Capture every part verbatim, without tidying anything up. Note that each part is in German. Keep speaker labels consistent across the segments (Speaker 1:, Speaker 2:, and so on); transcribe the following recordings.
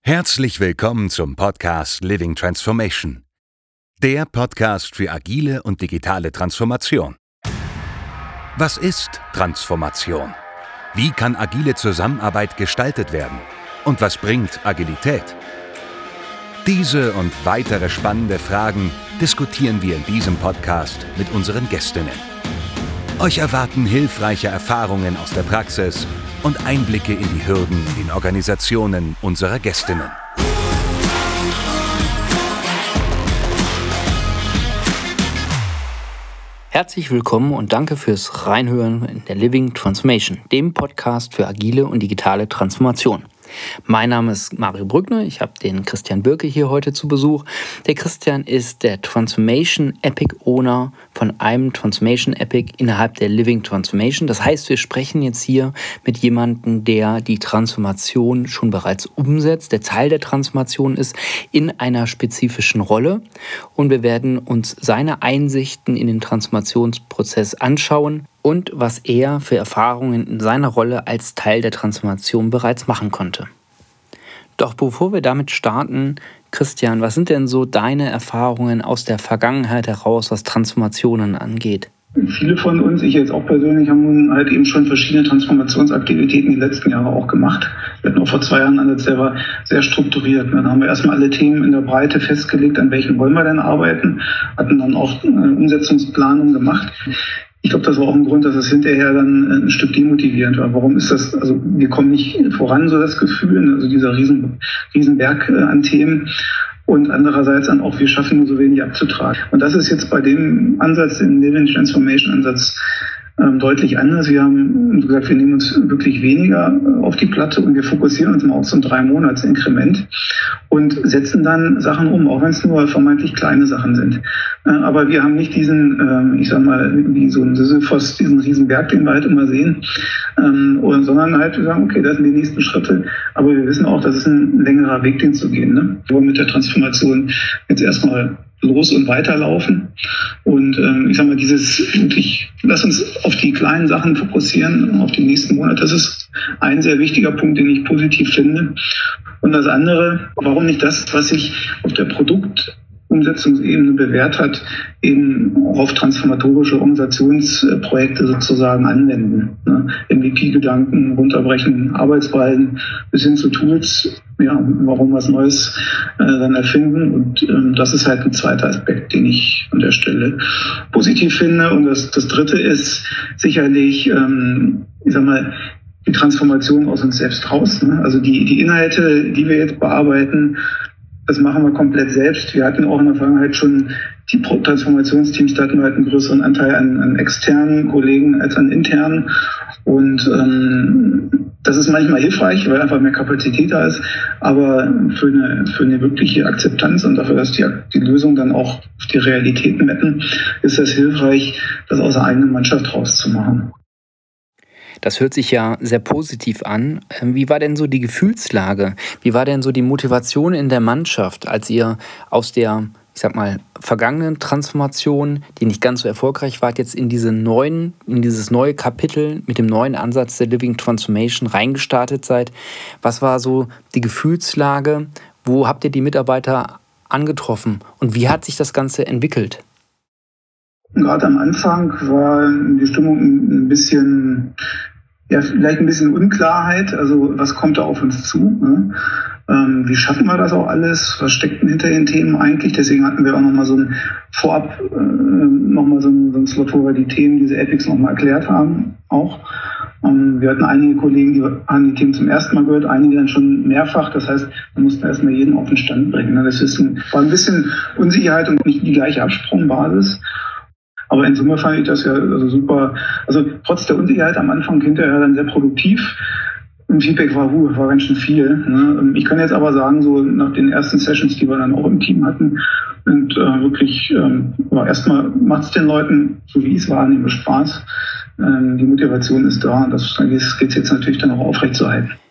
Speaker 1: Herzlich willkommen zum Podcast Living Transformation. Der Podcast für agile und digitale Transformation. Was ist Transformation? Wie kann agile Zusammenarbeit gestaltet werden? Und was bringt Agilität? Diese und weitere spannende Fragen diskutieren wir in diesem Podcast mit unseren Gästinnen. Euch erwarten hilfreiche Erfahrungen aus der Praxis und Einblicke in die Hürden in den Organisationen unserer Gästinnen.
Speaker 2: Herzlich willkommen und danke fürs Reinhören in der Living Transformation, dem Podcast für agile und digitale Transformation. Mein Name ist Mario Brückner, ich habe den Christian Birke hier heute zu Besuch. Der Christian ist der Transformation Epic Owner von einem Transformation Epic innerhalb der Living Transformation. Das heißt, wir sprechen jetzt hier mit jemandem, der die Transformation schon bereits umsetzt, der Teil der Transformation ist in einer spezifischen Rolle. Und wir werden uns seine Einsichten in den Transformationsprozess anschauen und was er für Erfahrungen in seiner Rolle als Teil der Transformation bereits machen konnte. Doch bevor wir damit starten, Christian, was sind denn so deine Erfahrungen aus der Vergangenheit heraus, was Transformationen angeht?
Speaker 3: Viele von uns, ich jetzt auch persönlich, haben nun halt eben schon verschiedene Transformationsaktivitäten die letzten Jahre auch gemacht. Wir hatten auch vor zwei Jahren Ansatz, der war sehr strukturiert. Dann haben wir erstmal alle Themen in der Breite festgelegt, an welchen wollen wir denn arbeiten, hatten dann auch eine Umsetzungsplanung gemacht. Ich glaube, das war auch ein Grund, dass es hinterher dann ein Stück demotivierend war. Warum ist das? Also wir kommen nicht voran, so das Gefühl, also dieser riesen, riesen Berg an Themen. Und andererseits dann auch, wir schaffen nur so wenig abzutragen. Und das ist jetzt bei dem Ansatz, dem Living Transformation Ansatz, ähm, deutlich anders. Wir haben gesagt, wir nehmen uns wirklich weniger auf die Platte und wir fokussieren uns mal auf so ein drei Monats Inkrement und setzen dann Sachen um, auch wenn es nur vermeintlich kleine Sachen sind. Äh, aber wir haben nicht diesen, äh, ich sag mal, wie so ein Sisyphos, diesen riesen Berg, den wir halt immer sehen, ähm, oder, sondern halt wir sagen, okay, das sind die nächsten Schritte, aber wir wissen auch, das ist ein längerer Weg, den zu gehen. Ne? Wir wollen mit der Transformation jetzt erstmal los und weiterlaufen. Und ähm, ich sag mal, dieses wirklich, lass uns auf die kleinen Sachen fokussieren, auf die nächsten Monate. Das ist ein sehr wichtiger Punkt, den ich positiv finde. Und das andere, warum nicht das, was sich auf der Produktumsetzungsebene bewährt hat, eben auf transformatorische Organisationsprojekte sozusagen anwenden. Ne? M V P-Gedanken, runterbrechen, Arbeitsweisen bis hin zu Tools, ja, warum was Neues äh, dann erfinden. Und ähm, das ist halt ein zweiter Aspekt, den ich an der Stelle positiv finde. Und das, das dritte ist sicherlich, ähm, ich sag mal, die Transformation aus uns selbst raus. Ne? Also die, die Inhalte, die wir jetzt bearbeiten, das machen wir komplett selbst. Wir hatten auch in der Vergangenheit schon die Transformationsteams, da hatten wir halt einen größeren Anteil an, an externen Kollegen als an internen. Und ähm, das ist manchmal hilfreich, weil einfach mehr Kapazität da ist. Aber für eine, für eine wirkliche Akzeptanz und dafür, dass die, die Lösung dann auch auf die Realitäten mappen, ist das hilfreich, das aus der eigenen Mannschaft rauszumachen.
Speaker 2: Das hört sich ja sehr positiv an. Wie war denn so die Gefühlslage? Wie war denn so die Motivation in der Mannschaft, als ihr aus der, ich sag mal, vergangenen Transformation, die nicht ganz so erfolgreich war, jetzt in diese neuen, in dieses neue Kapitel mit dem neuen Ansatz der Living Transformation reingestartet seid? Was war so die Gefühlslage? Wo habt ihr die Mitarbeiter angetroffen? Und wie hat sich das Ganze entwickelt?
Speaker 3: Gerade am Anfang war die Stimmung ein bisschen, ja, vielleicht ein bisschen Unklarheit. Also was kommt da auf uns zu? Ne? Ähm, wie schaffen wir das auch alles? Was steckt denn hinter den Themen eigentlich? Deswegen hatten wir auch nochmal so ein Vorab, äh, nochmal so ein, so ein Slot, wo wir die Themen, diese Epics nochmal erklärt haben, auch. Ähm, wir hatten einige Kollegen, die haben die Themen zum ersten Mal gehört, einige dann schon mehrfach. Das heißt, wir mussten erstmal jeden auf den Stand bringen. Ne? Das ist ein, war ein bisschen Unsicherheit und nicht die gleiche Absprungbasis. Aber in Summe fand ich das ja also super. Also trotz der Unsicherheit am Anfang hinterher dann sehr produktiv. Im Feedback war, huh, war ganz schön viel. Ne? Ich kann jetzt aber sagen, so nach den ersten Sessions, die wir dann auch im Team hatten, und äh, wirklich, ähm, aber erstmal macht es den Leuten, so wie es war, Spaß. Ähm, die Motivation ist da. Das geht es jetzt natürlich dann auch aufrechtzuerhalten.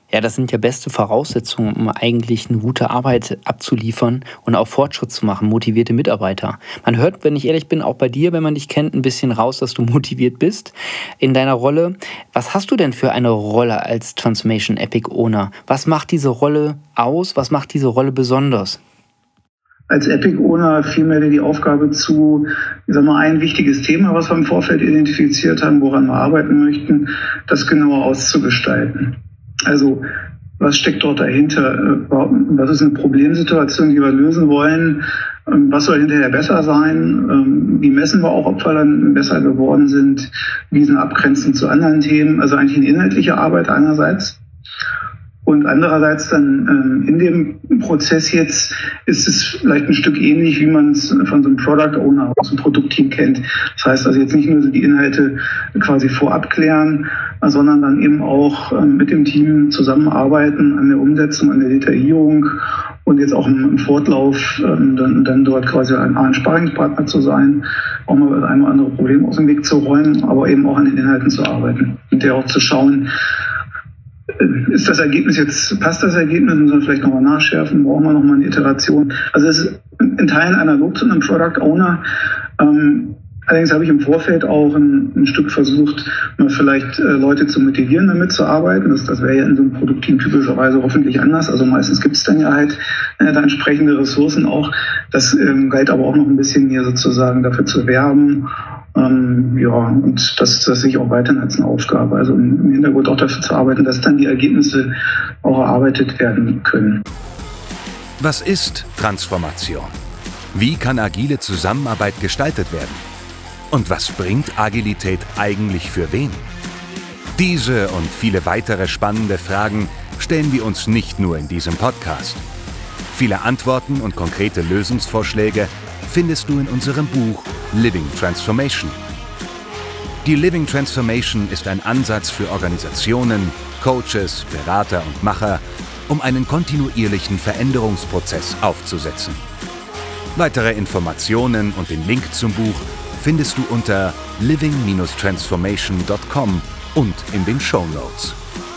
Speaker 2: Ja, das sind ja beste Voraussetzungen, um eigentlich eine gute Arbeit abzuliefern und auch Fortschritt zu machen, motivierte Mitarbeiter. Man hört, wenn ich ehrlich bin, auch bei dir, wenn man dich kennt, ein bisschen raus, dass du motiviert bist in deiner Rolle. Was hast du denn für eine Rolle als Transformation Epic Owner? Was macht diese Rolle aus? Was macht diese Rolle besonders?
Speaker 3: Als Epic Owner fiel mir die Aufgabe zu, ich sag mal, ein wichtiges Thema, was wir im Vorfeld identifiziert haben, woran wir arbeiten möchten, das genauer auszugestalten. Also, was steckt dort dahinter? Was ist eine Problemsituation, die wir lösen wollen? Was soll hinterher besser sein? Wie messen wir auch, ob wir dann besser geworden sind? Wie sind Abgrenzen zu anderen Themen? Also eigentlich eine inhaltliche Arbeit einerseits. Und andererseits dann ähm, in dem Prozess jetzt ist es vielleicht ein Stück ähnlich, wie man es von so einem Product Owner aus dem Produktteam kennt. Das heißt also jetzt nicht nur so die Inhalte quasi vorab klären, sondern dann eben auch ähm, mit dem Team zusammenarbeiten an der Umsetzung, an der Detaillierung und jetzt auch im, im Fortlauf ähm, dann, dann dort quasi ein, ein Sparringspartner zu sein, auch mal das eine oder andere Problem aus dem Weg zu räumen, aber eben auch an den Inhalten zu arbeiten und ja auch zu schauen, ist das Ergebnis jetzt, passt das Ergebnis, müssen wir vielleicht nochmal nachschärfen, brauchen wir nochmal eine Iteration. Also es ist in Teilen analog zu einem Product Owner. Ähm, allerdings habe ich im Vorfeld auch ein, ein Stück versucht, mal vielleicht äh, Leute zu motivieren, damit zu arbeiten. Das, das wäre ja in so einem Produktteam typischerweise hoffentlich anders. Also meistens gibt es dann ja halt äh, da entsprechende Ressourcen auch. Das ähm, galt aber auch noch ein bisschen hier sozusagen dafür zu werben. Ähm, ja, und das, das sehe ich auch weiterhin als eine Aufgabe. Also im Hintergrund auch dafür zu arbeiten, dass dann die Ergebnisse auch erarbeitet werden können.
Speaker 1: Was ist Transformation? Wie kann agile Zusammenarbeit gestaltet werden? Und was bringt Agilität eigentlich für wen? Diese und viele weitere spannende Fragen stellen wir uns nicht nur in diesem Podcast. Viele Antworten und konkrete Lösungsvorschläge findest du in unserem Buch Living Transformation. Die Living Transformation ist ein Ansatz für Organisationen, Coaches, Berater und Macher, um einen kontinuierlichen Veränderungsprozess aufzusetzen. Weitere Informationen und den Link zum Buch findest du unter living dash transformation dot com und in den Shownotes.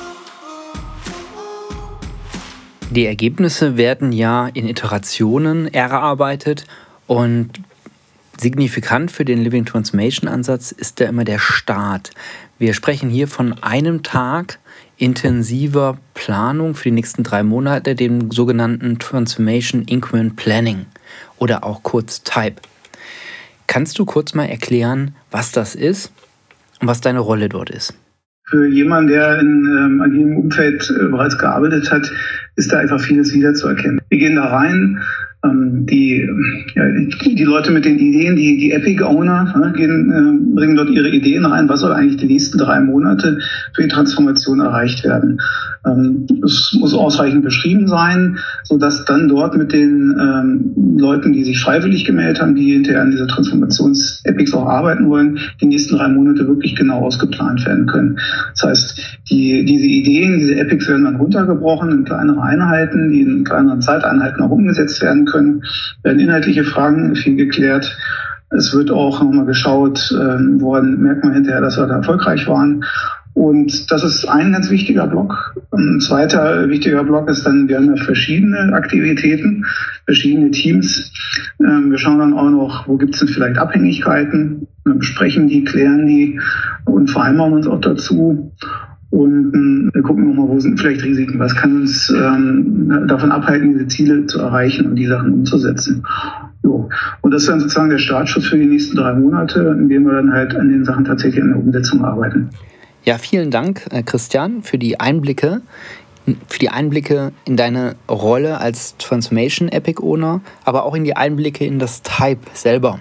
Speaker 2: Die Ergebnisse werden ja in Iterationen erarbeitet und signifikant für den Living Transformation Ansatz ist ja immer der Start. Wir sprechen hier von einem Tag intensiver Planung für die nächsten drei Monate, dem sogenannten Transformation Increment Planning oder auch kurz T I P. Kannst du kurz mal erklären, was das ist und was deine Rolle dort ist?
Speaker 3: Für jemanden, der in ähm, agilem Umfeld äh, bereits gearbeitet hat, ist da einfach vieles wiederzuerkennen. Wir gehen da rein, ähm, die, ja, die Leute mit den Ideen, die, die Epic Owner, ne, gehen, äh, bringen dort ihre Ideen rein, was soll eigentlich die nächsten drei Monate für die Transformation erreicht werden. Ähm, es muss ausreichend beschrieben sein, sodass dann dort mit den ähm, Leuten, die sich freiwillig gemeldet haben, die hinterher an dieser Transformations-Epics auch arbeiten wollen, die nächsten drei Monate wirklich genau ausgeplant werden können. Das heißt, die, diese Ideen, diese Epics werden dann runtergebrochen in kleinere Einheiten, die in kleineren Zeiteinheiten auch umgesetzt werden können, werden inhaltliche Fragen viel geklärt. Es wird auch nochmal geschaut, woran merkt man hinterher, dass wir da erfolgreich waren. Und das ist ein ganz wichtiger Block. Ein zweiter wichtiger Block ist dann, wir haben ja verschiedene Aktivitäten, verschiedene Teams. Wir schauen dann auch noch, wo gibt es denn vielleicht Abhängigkeiten, wir besprechen die, klären die und vereinbaren uns auch dazu. Und wir gucken nochmal, wo sind vielleicht Risiken, was kann uns ähm, davon abhalten, diese Ziele zu erreichen und die Sachen umzusetzen. Jo. Und das ist dann sozusagen der Startschuss für die nächsten drei Monate, in dem wir dann halt an den Sachen tatsächlich an der Umsetzung arbeiten.
Speaker 2: Ja, vielen Dank, Christian, für die Einblicke, für die Einblicke in deine Rolle als Transformation Epic Owner, aber auch in die Einblicke in das T I P selber.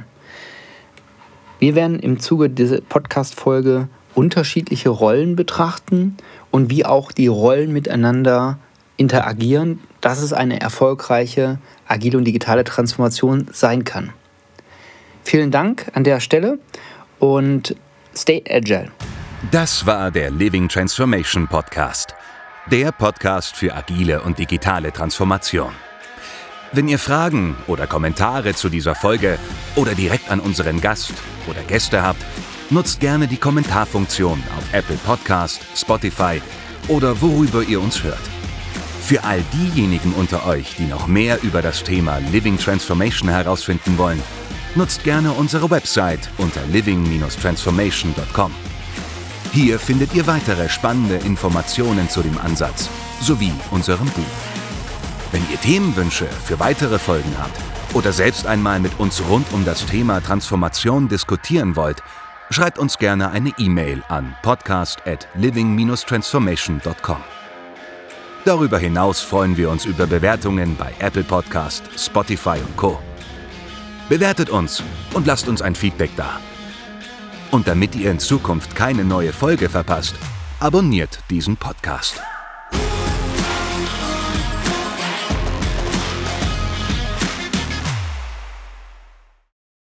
Speaker 2: Wir werden im Zuge dieser Podcast-Folge unterschiedliche Rollen betrachten und wie auch die Rollen miteinander interagieren, dass es eine erfolgreiche, agile und digitale Transformation sein kann. Vielen Dank an der Stelle und stay agile.
Speaker 1: Das war der Living Transformation Podcast, der Podcast für agile und digitale Transformation. Wenn ihr Fragen oder Kommentare zu dieser Folge oder direkt an unseren Gast oder Gäste habt, nutzt gerne die Kommentarfunktion auf Apple Podcast, Spotify oder worüber ihr uns hört. Für all diejenigen unter euch, die noch mehr über das Thema Living Transformation herausfinden wollen, nutzt gerne unsere Website unter living Bindestrich transformation Punkt com. Hier findet ihr weitere spannende Informationen zu dem Ansatz sowie unserem Buch. Wenn ihr Themenwünsche für weitere Folgen habt oder selbst einmal mit uns rund um das Thema Transformation diskutieren wollt, schreibt uns gerne eine E-Mail an podcast at living Bindestrich transformation Punkt com. Darüber hinaus freuen wir uns über Bewertungen bei Apple Podcast, Spotify und Co. Bewertet uns und lasst uns ein Feedback da. Und damit ihr in Zukunft keine neue Folge verpasst, abonniert diesen Podcast.